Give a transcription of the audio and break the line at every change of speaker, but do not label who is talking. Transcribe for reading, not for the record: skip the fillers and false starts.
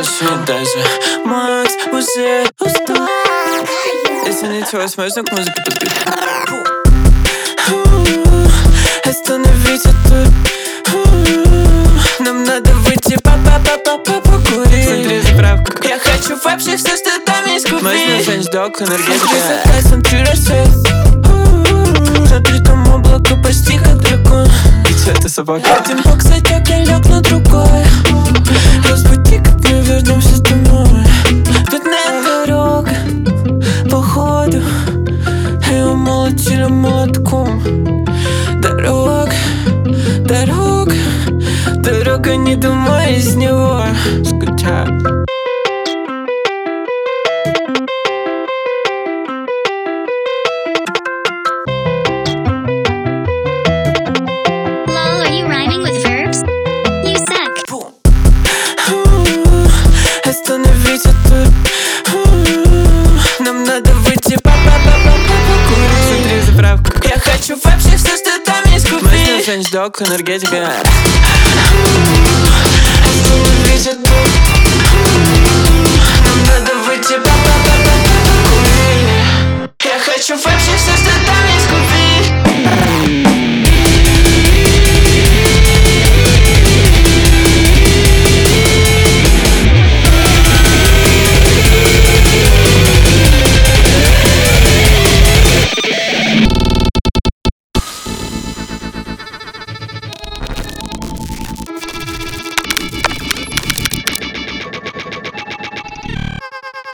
хорошо даже. Макс уже устал. Если не твой смешок, музыка тупит. Остановись тут. Нам надо выйти покурить. Смотри заправку. Я хочу вообще все, что там есть, купить. Возьмем френч-дог, энергетика. Смотри рассвет. Смотри, там облако почти как дракон. И чё ты собака? Один бок затек, я лег на другой. Разбуди, как мы вернемся домой. Видная дорога, походу ее молотили молотком. Дорога не домой, из него скучаю.
Lol, are you rhyming with verbs? You suck.
Остановись тут. Нам надо выйти покурить. Смотри заправку. Я хочу вообще все, что там есть, купить. Возьмем френч-дог, энергетика. Остановись тут. Нам надо выйти покурить. Я хочу вообще все, что там есть.